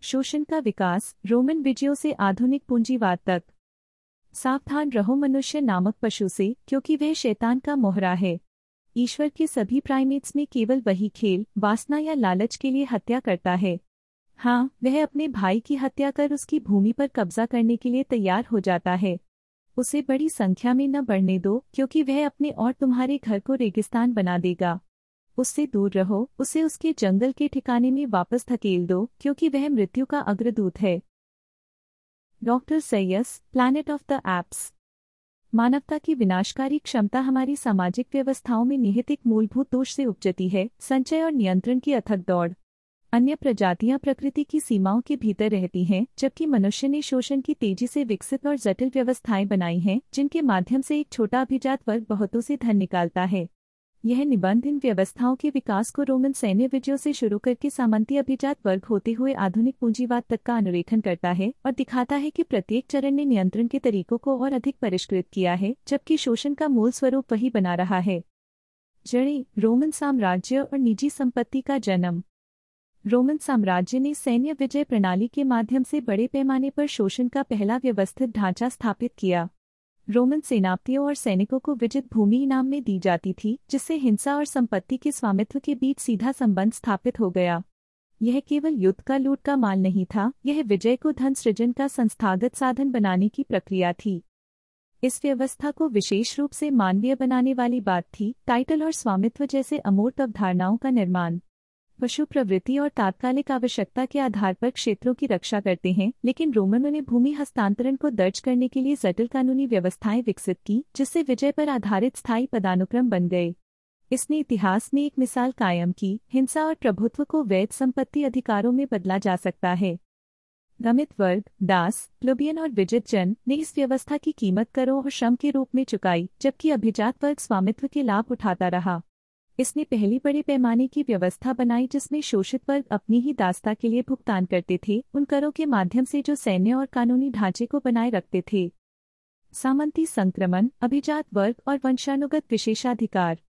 शोषण का विकास, रोमन विजयों से आधुनिक पूंजीवाद तक। सावधान रहो मनुष्य नामक पशु से, क्योंकि वह शैतान का मोहरा है। ईश्वर के सभी प्राइमेट्स में केवल वही खेल, वासना या लालच के लिए हत्या करता है। हाँ, वह अपने भाई की हत्या कर उसकी भूमि पर कब्जा करने के लिए तैयार हो जाता है। उसे बड़ी संख्या में न बढ़ने दो, क्योंकि वह अपने और तुम्हारे घर को रेगिस्तान बना देगा। उससे दूर रहो, उसे उसके जंगल के ठिकाने में वापस धकेल दो, क्योंकि वह मृत्यु का अग्रदूत है। Doctor Zaius, planet of the apes. मानवता की विनाशकारी क्षमता हमारी सामाजिक व्यवस्थाओं में निहित एक मूलभूत दोष से उपजती है, संचय और नियंत्रण की अथक दौड़। अन्य प्रजातियां प्रकृति की सीमाओं के भीतर रहती हैं, जबकि मनुष्य ने शोषण की तेजी से विकसित और जटिल व्यवस्थाएं बनाई हैं, जिनके माध्यम से एक छोटा अभिजात वर्ग बहुतों से धन निकालता है। यह निबंध इन व्यवस्थाओं के विकास को रोमन सैन्य विजयों से शुरू करके सामंती अभिजात वर्ग होते हुए आधुनिक पूंजीवाद तक का अनुरेखन करता है और दिखाता है कि प्रत्येक चरण ने नियंत्रण के तरीकों को और अधिक परिष्कृत किया है, जबकि शोषण का मूल स्वरूप वही बना रहा है। जड़ें, रोमन साम्राज्य और निजी संपत्ति का जन्म। रोमन साम्राज्य ने सैन्य विजय प्रणाली के माध्यम से बड़े पैमाने पर शोषण का पहला व्यवस्थित ढांचा स्थापित किया। रोमन सेनापतियों और सैनिकों को विजित भूमि इनाम में दी जाती थी, जिससे हिंसा और संपत्ति के स्वामित्व के बीच सीधा संबंध स्थापित हो गया। यह केवल युद्ध का लूट का माल नहीं था, यह विजय को धन सृजन का संस्थागत साधन बनाने की प्रक्रिया थी। इस व्यवस्था को विशेष रूप से मानवीय बनाने वाली बात थी टाइटल और स्वामित्व जैसे अमूर्त अवधारणाओं का निर्माण। पशु प्रवृत्ति और तात्कालिक आवश्यकता के आधार पर क्षेत्रों की रक्षा करते हैं, लेकिन रोमनों ने भूमि हस्तांतरण को दर्ज करने के लिए जटिल कानूनी व्यवस्थाएं विकसित की, जिससे विजय पर आधारित स्थायी पदानुक्रम बन गए। इसने इतिहास में एक मिसाल कायम की, हिंसा और प्रभुत्व को वैध संपत्ति अधिकारों में बदला जा सकता है। दमित वर्ग, दास, प्लुबियन और विजित जन ने इस व्यवस्था की कीमत करों और श्रम के रूप में चुकाई, जबकि अभिजात वर्ग स्वामित्व के लाभ उठाता रहा। इसने पहली बड़े पैमाने की व्यवस्था बनाई जिसमें शोषित वर्ग अपनी ही दासता के लिए भुगतान करते थे, उन करों के माध्यम से जो सैन्य और कानूनी ढांचे को बनाए रखते थे। सामंती संक्रमण, अभिजात वर्ग और वंशानुगत विशेषाधिकार।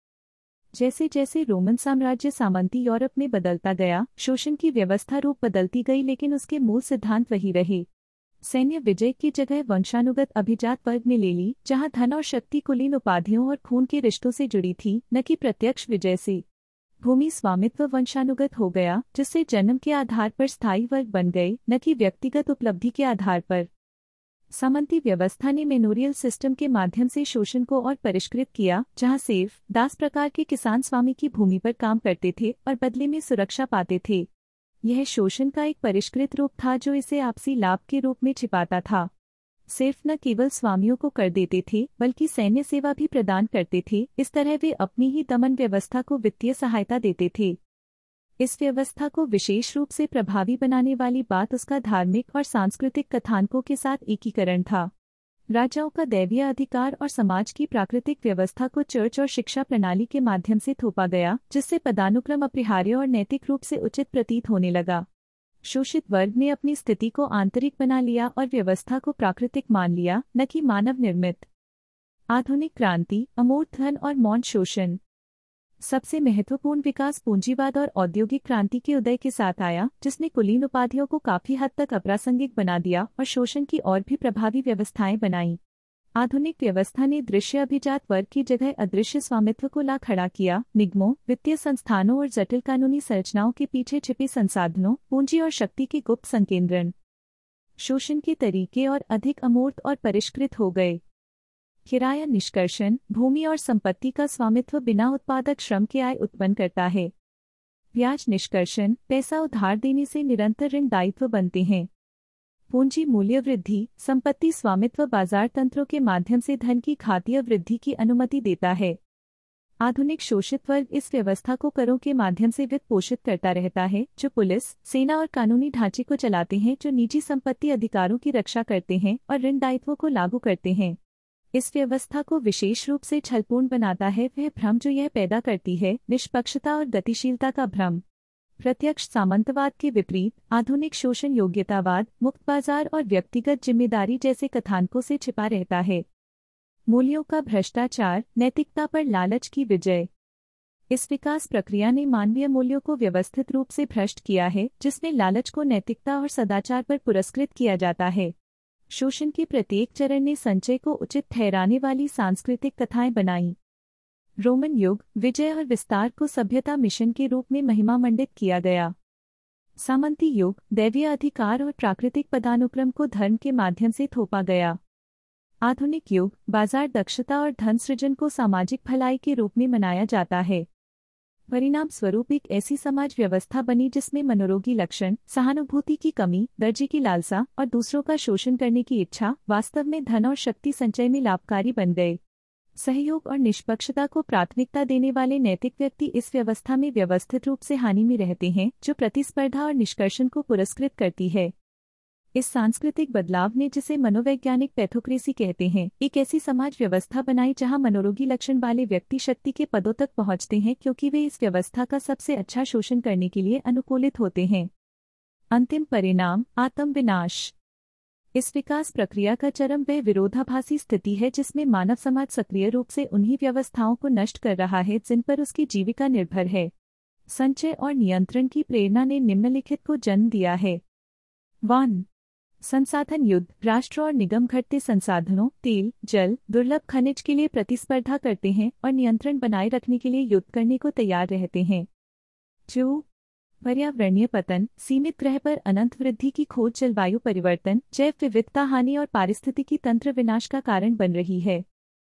जैसे जैसे रोमन साम्राज्य सामंती यूरोप में बदलता गया, शोषण की व्यवस्था रूप बदलती गई, लेकिन उसके मूल सिद्धांत वही रहे। सैन्य विजय की जगह वंशानुगत अभिजात वर्ग ने ले ली, जहां धन और शक्ति कुलीन उपाधियों और खून के रिश्तों से जुड़ी थी, न कि प्रत्यक्ष विजय से। भूमि स्वामित्व वंशानुगत हो गया, जिससे जन्म के आधार पर स्थायी वर्ग बन गए, न कि व्यक्तिगत उपलब्धि के आधार पर। सामंती व्यवस्था ने मेनोरियल सिस्टम के माध्यम से शोषण को और परिष्कृत किया, जहां सेफ, दास प्रकार के किसान स्वामी की भूमि पर काम करते थे और बदले में सुरक्षा पाते थे। यह शोषण का एक परिष्कृत रूप था जो इसे आपसी लाभ के रूप में छिपाता था। सिर्फ न केवल स्वामियों को कर देते थे, बल्कि सैन्य सेवा भी प्रदान करते थे। इस तरह वे अपनी ही दमन व्यवस्था को वित्तीय सहायता देते थे। इस व्यवस्था को विशेष रूप से प्रभावी बनाने वाली बात उसका धार्मिक और सांस्कृतिक कथानकों के साथ एकीकरण था। राजाओं का दैवीय अधिकार और समाज की प्राकृतिक व्यवस्था को चर्च और शिक्षा प्रणाली के माध्यम से थोपा गया, जिससे पदानुक्रम अपरिहार्य और नैतिक रूप से उचित प्रतीत होने लगा। शोषित वर्ग ने अपनी स्थिति को आंतरिक बना लिया और व्यवस्था को प्राकृतिक मान लिया, न कि मानव निर्मित। आधुनिक क्रांति, अमूर्त धन और मौन शोषण। सबसे महत्वपूर्ण विकास पूंजीवाद और औद्योगिक क्रांति के उदय के साथ आया, जिसने कुलीन उपाधियों को काफी हद तक अप्रासंगिक बना दिया और शोषण की और भी प्रभावी व्यवस्थाएं बनाईं। आधुनिक व्यवस्था ने दृश्य अभिजात वर्ग की जगह अदृश्य स्वामित्व को ला खड़ा किया। निगमों, वित्तीय संस्थानों और जटिल कानूनी संरचनाओं के पीछे छिपे संसाधनों, पूंजी और शक्ति के गुप्त संकेंद्रण। शोषण के तरीके और अधिक अमूर्त और परिष्कृत हो गए। किराया निष्कर्षण, भूमि और संपत्ति का स्वामित्व बिना उत्पादक श्रम के आय उत्पन्न करता है। ब्याज निष्कर्षण, पैसा उधार देने से निरंतर ऋण दायित्व बनते हैं। पूंजी मूल्य वृद्धि, संपत्ति स्वामित्व बाजार तंत्रों के माध्यम से धन की घातीय वृद्धि की अनुमति देता है। आधुनिक शोषित वर्ग इस व्यवस्था को करों के माध्यम से वित्त पोषित करता रहता है, जो पुलिस, सेना और कानूनी ढांचे को चलाते हैं, जो निजी संपत्ति अधिकारों की रक्षा करते हैं और ऋण दायित्वों को लागू करते हैं। इस व्यवस्था को विशेष रूप से छलपूर्ण बनाता है वह भ्रम जो यह पैदा करती है, निष्पक्षता और गतिशीलता का भ्रम। प्रत्यक्ष सामंतवाद के विपरीत आधुनिक शोषण योग्यतावाद, मुक्त बाजार और व्यक्तिगत जिम्मेदारी जैसे कथानकों से छिपा रहता है। मूल्यों का भ्रष्टाचार, नैतिकता पर लालच की विजय। इस विकास प्रक्रिया ने मानवीय मूल्यों को व्यवस्थित रूप से भ्रष्ट किया है, जिसमें लालच को नैतिकता और सदाचार पर पुरस्कृत किया जाता है। शोषण के प्रत्येक चरण ने संचय को उचित ठहराने वाली सांस्कृतिक कथाएं बनाईं। रोमन युग, विजय और विस्तार को सभ्यता मिशन के रूप में महिमामंडित किया गया। सामंती युग, दैवीय अधिकार और प्राकृतिक पदानुक्रम को धर्म के माध्यम से थोपा गया। आधुनिक युग, बाजार दक्षता और धन सृजन को सामाजिक भलाई के रूप में मनाया जाता है। परिणाम स्वरूप एक ऐसी समाज व्यवस्था बनी जिसमें मनोरोगी लक्षण, सहानुभूति की कमी, दर्जे की लालसा और दूसरों का शोषण करने की इच्छा वास्तव में धन और शक्ति संचय में लाभकारी बन गए। सहयोग और निष्पक्षता को प्राथमिकता देने वाले नैतिक व्यक्ति इस व्यवस्था में व्यवस्थित रूप से हानि में रहते हैं, जो प्रतिस्पर्धा और निष्कर्षण को पुरस्कृत करती है। इस सांस्कृतिक बदलाव ने, जिसे मनोवैज्ञानिक पैथोक्रेसी कहते हैं, एक ऐसी समाज व्यवस्था बनाई जहां मनोरोगी लक्षण वाले व्यक्ति शक्ति के पदों तक पहुंचते हैं क्योंकि वे इस व्यवस्था का सबसे अच्छा शोषण करने के लिए अनुकूलित होते हैं। अंतिम परिणाम, आत्मविनाश। इस विकास प्रक्रिया का चरम वह विरोधाभासी स्थिति है जिसमें मानव समाज सक्रिय रूप से उन्हीं व्यवस्थाओं को नष्ट कर रहा है जिन पर उसकी जीविका निर्भर है। संचय और नियंत्रण की प्रेरणा ने निम्नलिखित को जन्म दिया है। 1. संसाधन युद्ध। राष्ट्र और निगम घटते संसाधनों, तेल, जल, दुर्लभ खनिज के लिए प्रतिस्पर्धा करते हैं और नियंत्रण बनाए रखने के लिए युद्ध करने को तैयार रहते हैं। 2. पर्यावरणीय पतन। सीमित ग्रह पर अनंत वृद्धि की खोज जलवायु परिवर्तन, जैव विविधता हानि और पारिस्थितिकी तंत्र विनाश का कारण बन रही है।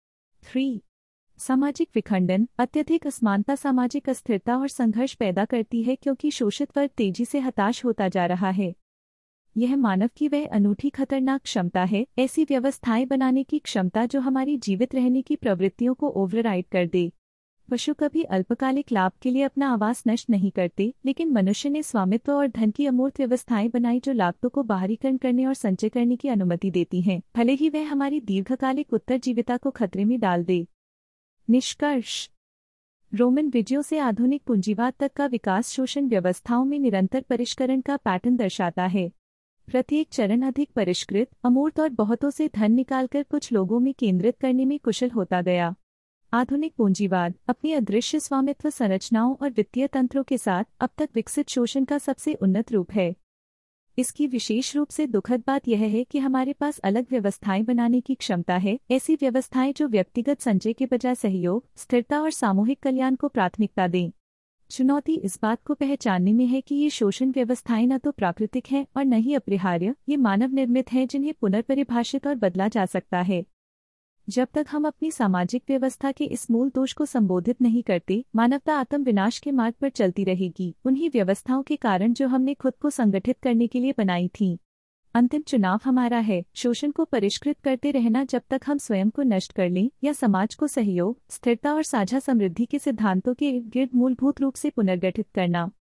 3. सामाजिक विखंडन। अत्यधिक असमानता सामाजिक अस्थिरता और संघर्ष पैदा करती है क्योंकि शोषित वर्ग तेजी से हताश होता जा रहा है। यह मानव की वह अनूठी खतरनाक क्षमता है, ऐसी व्यवस्थाएं बनाने की क्षमता जो हमारी जीवित रहने की प्रवृत्तियों को ओवरराइड कर दे। पशु कभी अल्पकालिक लाभ के लिए अपना आवास नष्ट नहीं करते, लेकिन मनुष्य ने स्वामित्व और धन की अमूर्त व्यवस्थाएं बनाई जो लागतों को बाहरीकरण करने और संचय करने की अनुमति देती हैं, भले ही वह हमारी दीर्घकालिक उत्तरजीविता को खतरे में डाल दे। निष्कर्ष। रोमन विजयों से आधुनिक पूंजीवाद तक का विकास शोषण व्यवस्थाओं में निरंतर परिष्करण का पैटर्न दर्शाता है। प्रत्येक चरण अधिक परिष्कृत, अमूर्त और बहुतों से धन निकालकर कुछ लोगों में केंद्रित करने में कुशल होता गया। आधुनिक पूंजीवाद अपनी अदृश्य स्वामित्व संरचनाओं और वित्तीय तंत्रों के साथ अब तक विकसित शोषण का सबसे उन्नत रूप है। इसकी विशेष रूप से दुखद बात यह है कि हमारे पास अलग व्यवस्थाएं बनाने की क्षमता है, ऐसी व्यवस्थाएं जो व्यक्तिगत संचय के बजाय सहयोग, स्थिरता और सामूहिक कल्याण को प्राथमिकता दें। चुनौती इस बात को पहचानने में है कि ये शोषण व्यवस्थाएं न तो प्राकृतिक हैं और न ही अपरिहार्य, ये मानव निर्मित हैं जिन्हें पुनर्परिभाषित और बदला जा सकता है। जब तक हम अपनी सामाजिक व्यवस्था के इस मूल दोष को संबोधित नहीं करते, मानवता आत्म विनाश के मार्ग पर चलती रहेगी, उन्हीं व्यवस्थाओं के कारण जो हमने खुद को संगठित करने के लिए बनाई थीं। अंतिम चुनाव हमारा है, शोषण को परिष्कृत करते रहना जब तक हम स्वयं को नष्ट कर लें, या समाज को सहयोग, स्थिरता और साझा समृद्धि के सिद्धांतों के इर्द गिर्द मूलभूत रूप से पुनर्गठित करना।